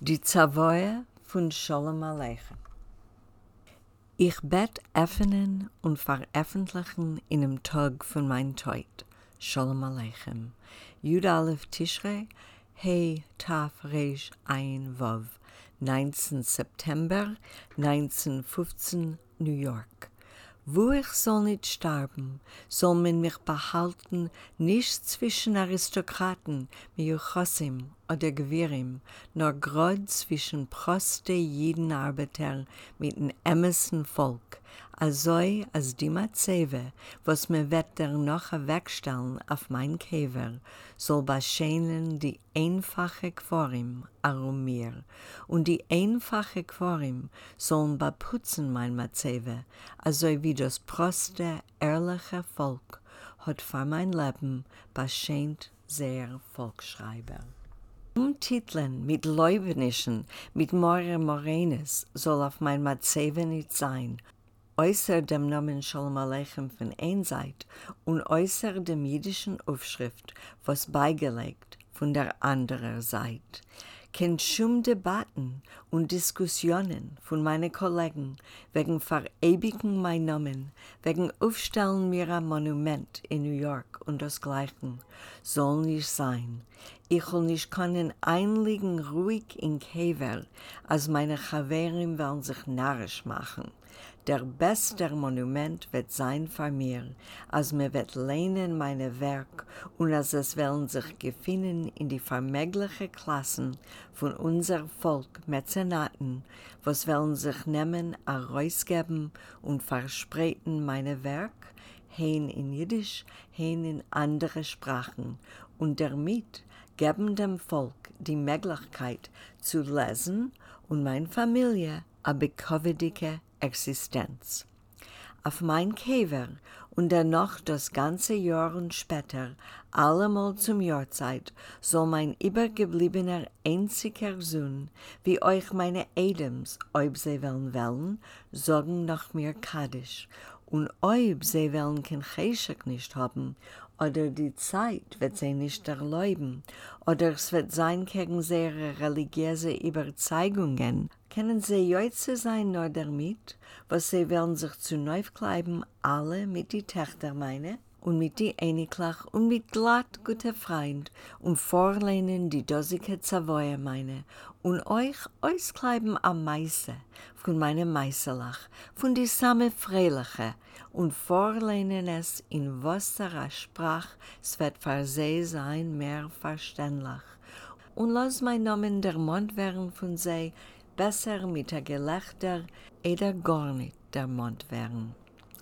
Die Zavoie von Sholem Aleichem. Ich bet öffnen und veröffentlichen in dem Tag von mein Tod, Sholem Aleichem. Yud Aleph Tishrei, He Taf Reish Ein Vav, 19. September 1915, New York. Wo ich soll nicht sterben, soll man mich behalten, nicht zwischen Aristokraten, Miuchosim oder Gewirim, nur grad zwischen Proste Jidenarbeiter mit dem emmersten Volk, also als die Matzeve, was mir wird der noch wegstellen auf mein Käfer, soll beschenen die einfache Quorim arum mir, und die einfache Quorim sollen beputzen mein Matzeve, also wie das proste, ehrliche Volk hat für mein Leben beschämt sehr Volksschreiber. Titeln mit Leubenischen, mit More Morenes soll auf mein Matzeve nicht sein, äußer dem Namen Sholem Aleichem von einer Seite und äußer dem jüdischen Aufschrift, was beigelegt von der anderen Seite. Kein schum Debatten und Diskussionen von meinen Kollegen wegen Verewigen mein Namen, wegen Aufstellen mir ein Monument in New York und desgleichen, soll nicht sein. Ich will nicht können einliegen ruhig in Käfer, als meine Chaverim wollen sich narrisch machen. Der beste Monument wird sein für mir, als mir wird lehnen meine Werk und als es werden sich gefunden in die vermögliche Klassen von unser Volk Mäzenaten, was werden sich nehmen, herausgeben und verspreiten meine Werk, hein in Jiddisch, hein in andere Sprachen, und damit geben dem Volk die Möglichkeit zu lesen und meine Familie eine bekovedige Existenz. Auf mein Käfer und dennoch das ganze Jahr und später, allemal zum Jahrzeit, soll mein übergebliebener einziger Sohn, wie euch meine Edems, ob sie wollen, sagen nach mir Kaddisch, und ob sie wollen kein Cheshek nicht haben, oder die Zeit wird sie nicht erlauben, oder es wird sein gegen ihre religiöse Überzeugungen, können sie Jöitze sein nur damit, was sie wollen sich zu neu kleiben, alle mit die Töchter meine, und mit die Einiglach und mit glatt gute Freund und vorlehnen die dosige Zavoie meine und euch auskleiben am Meise von meinem Meiselach, von die samme Freiliche und vorlehnen es in wasserer Sprach, es wird für sie sein mehr verständlich. Und lass mein Namen der Mund werden von sie besser mit der Gelächter oder gar nicht der Mund werden.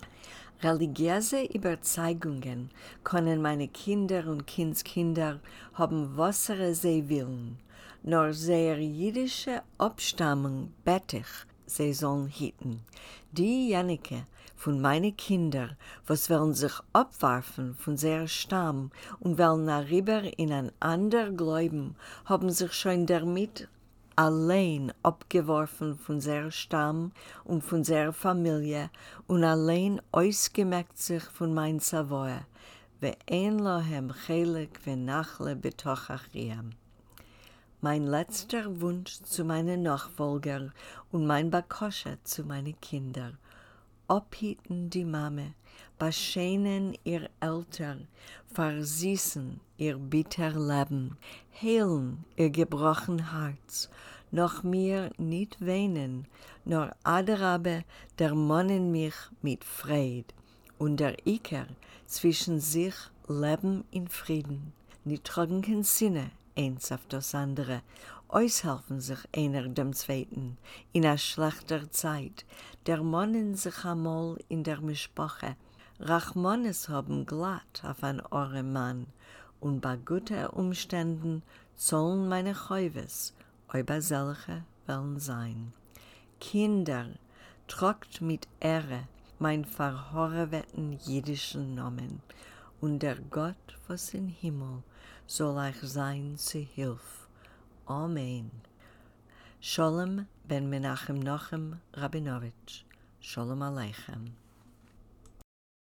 Religiöse Überzeugungen können meine Kinder und Kindskinder haben, was sie willen. Nur sehr jüdische Abstammung bete ich, sie sollen hitten. Diejenigen von meinen Kindern, was wollen sich abwerfen von sehr Stamm und wollen darüber in ein ander Glauben, haben sich schon damit allein abgeworfen von sehr Stamm und von sehr Familie und allein ausgemerkt sich von mein Savoie, ve'en lohem chelik ve'nachle betoch achriam. Mein letzter Wunsch zu meinen Nachfolger und mein Bakosche zu meinen Kindern. Abhieten die Mame, beschenen ihr Eltern, versüßen ihr bitter Leben, heilen ihr gebrochen Herz, noch mir nicht weinen, nur Adarabe dermonnen mich mit Fried, und der Iker zwischen sich leben in Frieden, nicht tragen kein Sinne eins auf das andere, aushelfen sich einer dem Zweiten in a schlechter Zeit, der Mannen sich einmal in der Mischpache, Rachmanes haben glatt auf ein eurem Mann, und bei guten Umständen sollen meine Chäuves, über solche wollen sein. Kinder, tragt mit Ehre mein verhorreten jüdischen Namen, und der Gott, was im Himmel, soll euch sein zu Hilf. Amen. Sholem ben Menachem Nochem Rabinovich. Sholem Aleichem.